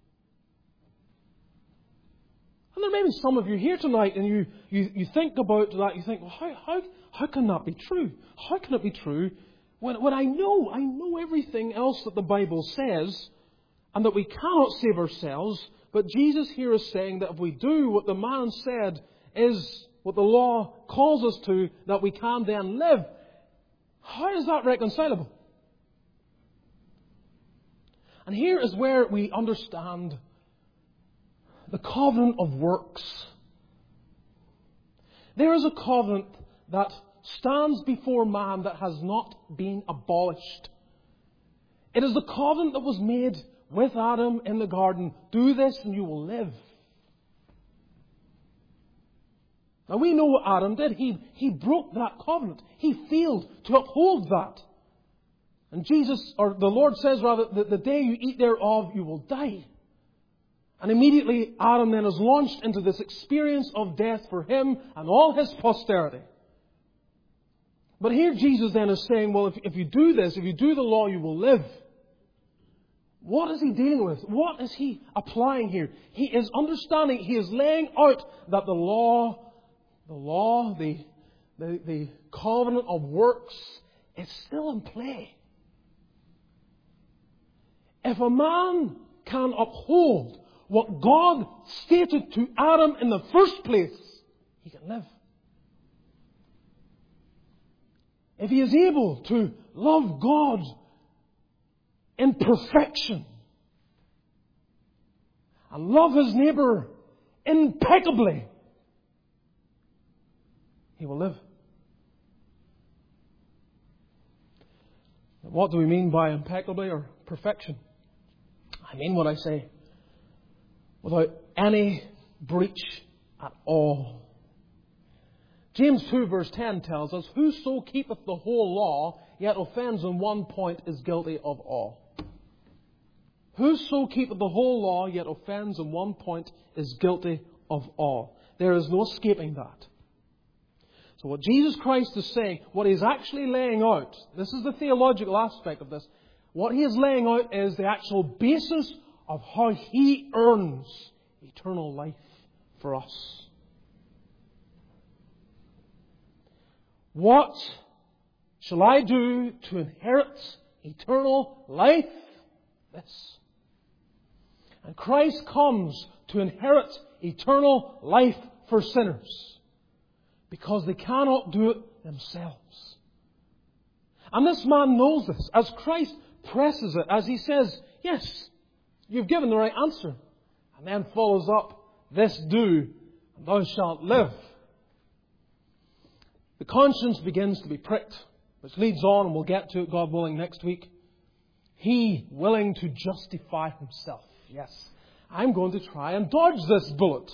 And there may be some of you here tonight and you think about that, you think, well, how can that be true? How can it be true when I know everything else that the Bible says and that we cannot save ourselves, but Jesus here is saying that if we do what the man said is what the law calls us to, that we can then live. How is that reconcilable? And here is where we understand the covenant of works. There is a covenant that stands before man that has not been abolished. It is the covenant that was made with Adam in the garden. Do this and you will live. Now we know what Adam did. He broke that covenant. He failed to uphold that. And the Lord says rather, that the day you eat thereof, you will die. And immediately Adam then is launched into this experience of death for him and all his posterity. But here Jesus then is saying, well, if you do this, if you do the law, you will live. What is He dealing with? What is He applying here? He is understanding, He is laying out that the covenant of works is still in play. If a man can uphold what God stated to Adam in the first place, he can live. If he is able to love God in perfection and love his neighbour impeccably, he will live. What do we mean by impeccably or perfection? I mean what I say. Without any breach at all. James 2 verse 10 tells us, whoso keepeth the whole law, yet offends on one point, is guilty of all. Whoso keepeth the whole law, yet offends on one point, is guilty of all. There is no escaping that. So what Jesus Christ is saying, what He's actually laying out, this is the theological aspect of this. What He is laying out is the actual basis of how He earns eternal life for us. What shall I do to inherit eternal life? This. And Christ comes to inherit eternal life for sinners because they cannot do it themselves. And this man knows this. As Christ presses it, as He says, yes, you've given the right answer. And then follows up, this do, and thou shalt live. The conscience begins to be pricked, which leads on, and we'll get to it, God willing, next week. He willing to justify himself. Yes, I'm going to try and dodge this bullet.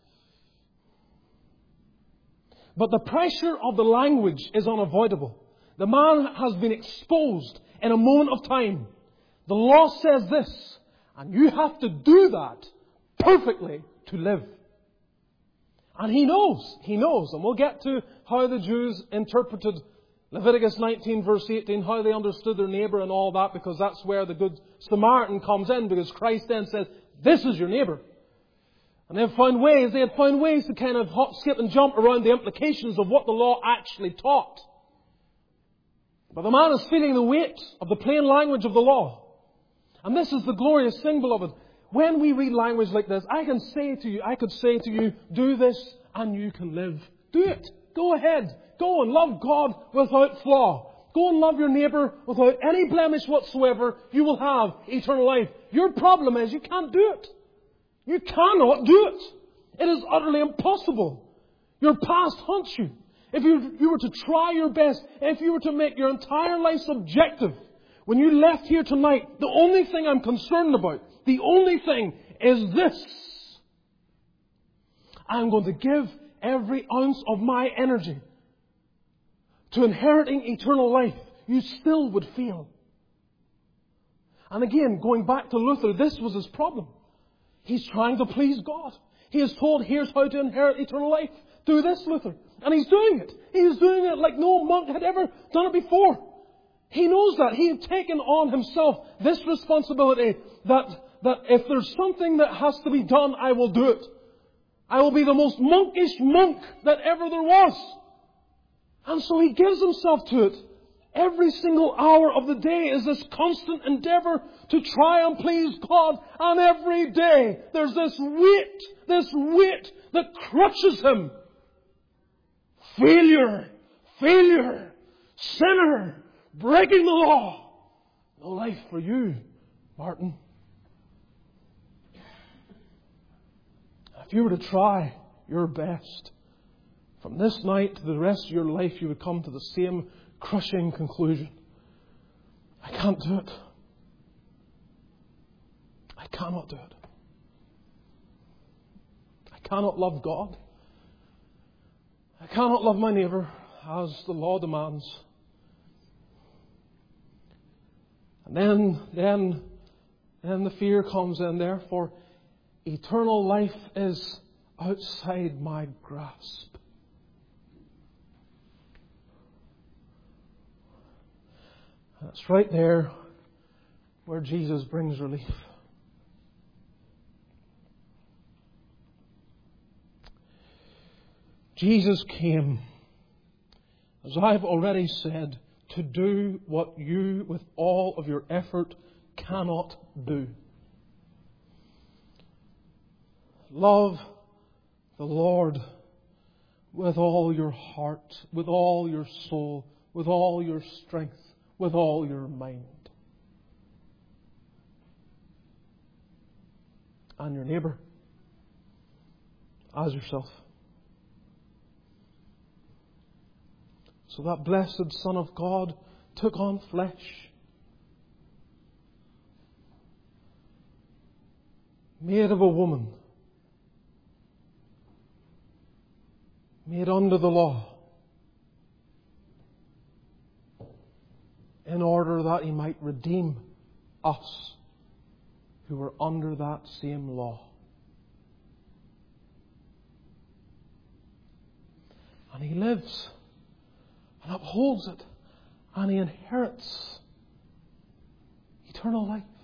But the pressure of the language is unavoidable. The man has been exposed in a moment of time. The law says this, and you have to do that perfectly to live. And he knows, and we'll get to how the Jews interpreted Leviticus 19 verse 18, how they understood their neighbour and all that, because that's where the Good Samaritan comes in, because Christ then says, this is your neighbour. And they had found ways to kind of hop, skip and jump around the implications of what the law actually taught. But the man is feeling the weight of the plain language of the law. And this is the glorious thing, beloved. When we read language like this, I could say to you, do this and you can live. Do it. Go ahead. Go and love God without flaw. Go and love your neighbour without any blemish whatsoever. You will have eternal life. Your problem is you can't do it. You cannot do it. It is utterly impossible. Your past haunts you. If you were to try your best, if you were to make your entire life subjective, when you left here tonight, the only thing I'm concerned about, the only thing is this. I'm going to give every ounce of my energy to inheriting eternal life. You still would fail. And again, going back to Luther, this was his problem. He's trying to please God. He is told, here's how to inherit eternal life. Do this, Luther. And he's doing it. He is doing it like no monk had ever done it before. He knows that. He had taken on himself this responsibility that if there's something that has to be done, I will do it. I will be the most monkish monk that ever there was. And so he gives himself to it. Every single hour of the day is this constant endeavour to try and please God. And every day there's this weight that crushes him. Failure, sinner, breaking the law. No life for you, Martin. If you were to try your best, from this night to the rest of your life, you would come to the same crushing conclusion. I can't do it. I cannot do it. I cannot love God. I cannot love my neighbour as the law demands. And then the fear comes in, therefore, eternal life is outside my grasp. That's right there where Jesus brings relief. Jesus came, as I've already said, to do what you, with all of your effort, cannot do. Love the Lord with all your heart, with all your soul, with all your strength, with all your mind. And your neighbour as yourself. So that blessed Son of God took on flesh. Made of a woman. Made under the law. In order that He might redeem us who were under that same law. And He lives and upholds it, and He inherits eternal life.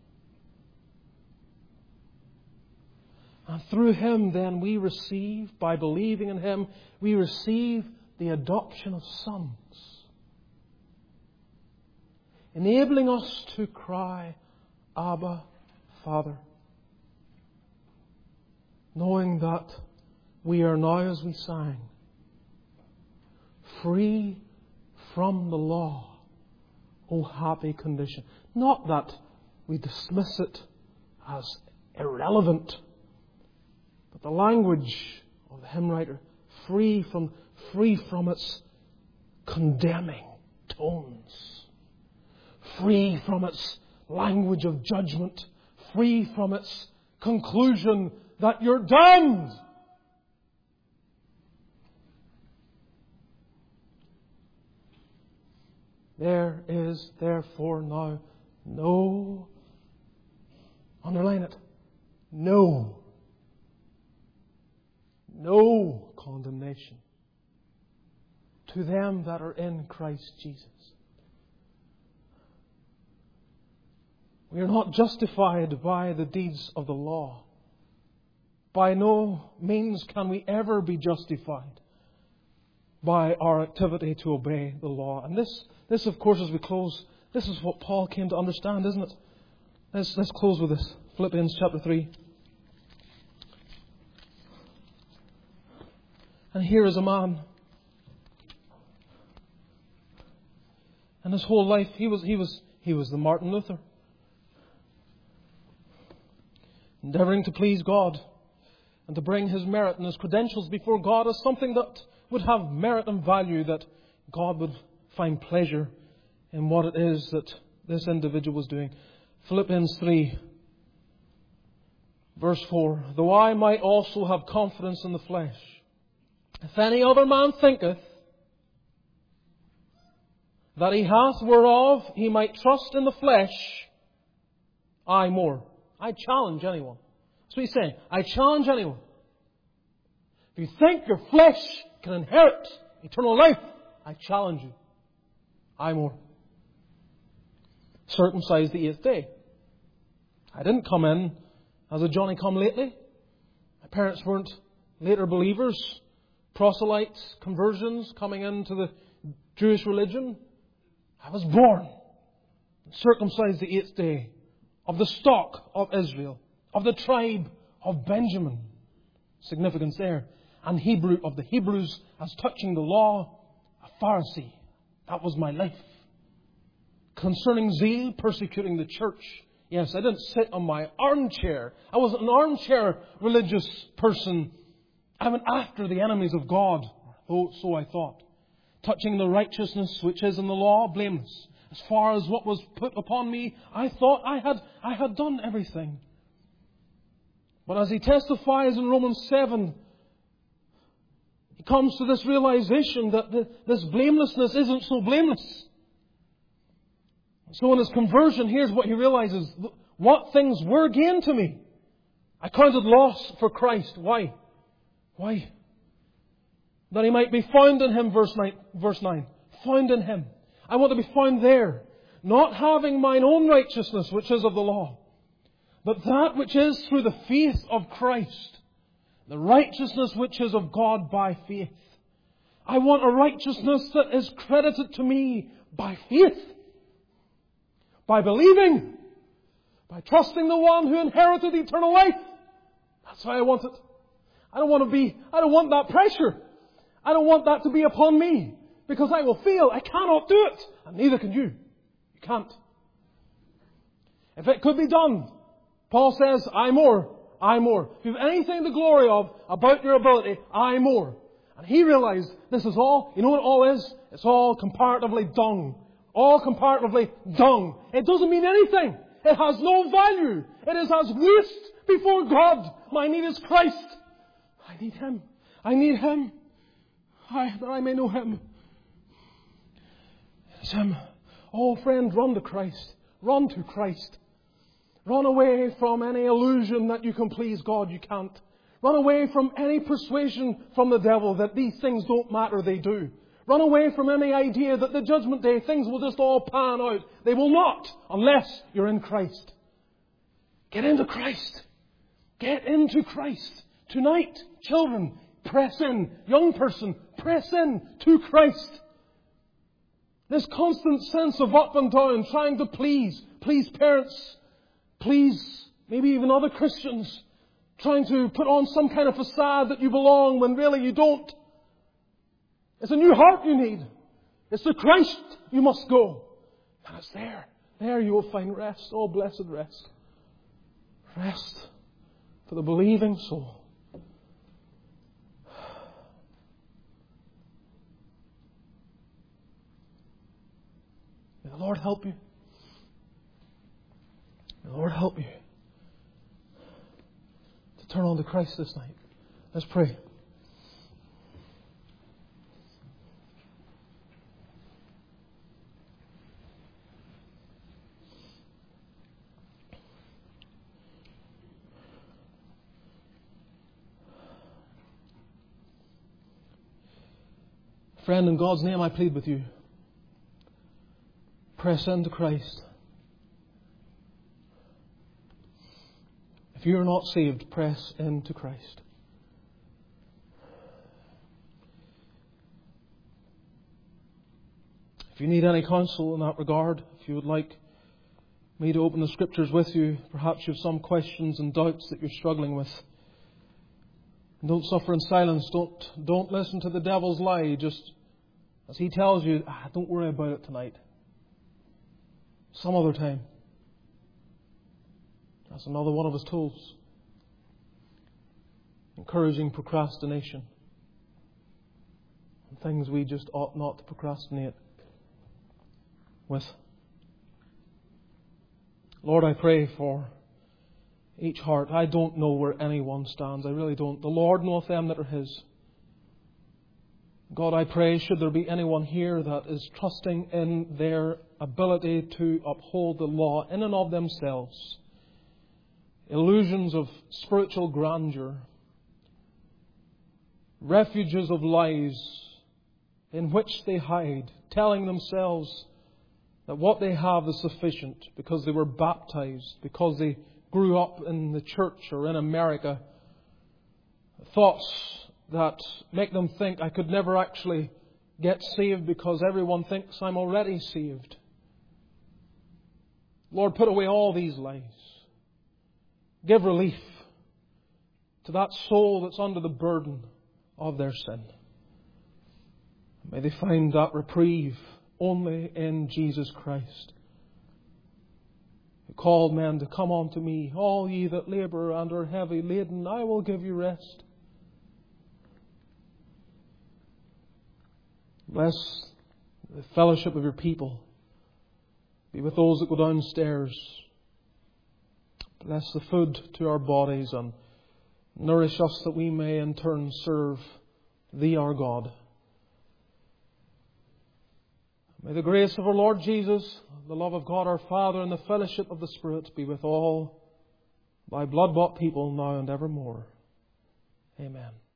And through Him then we receive, by believing in Him, we receive the adoption of sons, enabling us to cry, Abba, Father, knowing that we are now, as we sang, free from the law. Oh, happy condition. Not that we dismiss it as irrelevant, but the language of the hymn writer, free from its condemning tones, free from its language of judgment, free from its conclusion that you're damned. There is therefore now no, underline it, no condemnation to them that are in Christ Jesus. We are not justified by the deeds of the law. By no means can we ever be justified by our activity to obey the law. And this, of course, as we close, this is what Paul came to understand, isn't it? Let's close with this. Philippians chapter 3. And here is a man. And his whole life, he was the Martin Luther, endeavouring to please God. and to bring his merit and his credentials before God as something that would have merit and value, that God would find pleasure in what it is that this individual was doing. Philippians 3, verse 4. Though I might also have confidence in the flesh, if any other man thinketh that he hath whereof he might trust in the flesh, I more. I challenge anyone. That's what he's saying. I challenge anyone. If you think your flesh can inherit eternal life, I challenge you. I more. Circumcised the 8th day. I didn't come in as a Johnny-come-lately. My parents weren't later believers, proselytes, conversions coming into the Jewish religion. I was born and circumcised the 8th day, of the stock of Israel, of the tribe of Benjamin. Significance there. And Hebrew of the Hebrews, as touching the law, a Pharisee. That was my life. Concerning zeal, persecuting the church. Yes, I didn't sit on my armchair. I wasn't an armchair religious person. I went after the enemies of God. So I thought. Touching the righteousness which is in the law, blameless. As far as what was put upon me, I thought I had done everything. But as he testifies in Romans 7, he comes to this realization that this blamelessness isn't so blameless. So in his conversion, here's what he realizes. What things were gain to me, I counted loss for Christ. Why? Why? That he might be found in him, verse 9. Found in him. I want to be found there. Not having mine own righteousness, which is of the law, but that which is through the faith of Christ. The righteousness which is of God by faith. I want a righteousness that is credited to me by faith. By believing. By trusting the one who inherited eternal life. That's why I want it. I don't want that pressure. I don't want that to be upon me. Because I will feel I cannot do it. And neither can you. You can't. If it could be done, Paul says, I more. I more. If you have anything to glory of about your ability, I more. And he realized this is all, you know what it all is? It's all comparatively dung. All comparatively dung. It doesn't mean anything. It has no value. It is as waste before God. My need is Christ. I need Him. I need Him. That I may know Him. It's Him. Oh friend, run to Christ. Run to Christ. Run away from any illusion that you can please God. You can't. Run away from any persuasion from the devil that these things don't matter. They do. Run away from any idea that the judgment day things will just all pan out. They will not unless you're in Christ. Get into Christ. Get into Christ. Tonight, children, press in. Young person, press in to Christ. This constant sense of up and down, trying to please parents, please maybe even other Christians, trying to put on some kind of facade that you belong when really you don't. It's a new heart you need. It's to Christ you must go. And it's there. There you will find rest. Oh, blessed rest. Rest for the believing soul. May the Lord help you. May the Lord help you to turn on to Christ this night. Let's pray. Friend, in God's name I plead with you. Press into Christ. If you are not saved, press into Christ. If you need any counsel in that regard, if you would like me to open the Scriptures with you, perhaps you have some questions and doubts that you're struggling with. And don't suffer in silence. Don't listen to the devil's lie. Just as he tells you, don't worry about it tonight. Some other time. That's another one of his tools. encouraging procrastination, and things we just ought not to procrastinate with. Lord, I pray for each heart. I don't know where anyone stands. I really don't. The Lord knoweth them that are His. God, I pray, should there be anyone here that is trusting in their ability to uphold the law in and of themselves, illusions of spiritual grandeur, refuges of lies in which they hide, telling themselves that what they have is sufficient because they were baptized, because they grew up in the church or in America. Thoughts that make them think I could never actually get saved because everyone thinks I'm already saved. Lord, put away all these lies. Give relief to that soul that's under the burden of their sin. May they find that reprieve only in Jesus Christ, who called men to come unto me, all ye that labour and are heavy laden, I will give you rest. Bless the fellowship of your people. Be with those that go downstairs. Bless the food to our bodies and nourish us that we may in turn serve Thee, our God. May the grace of our Lord Jesus, the love of God our Father, and the fellowship of the Spirit be with all Thy blood-bought people now and evermore. Amen.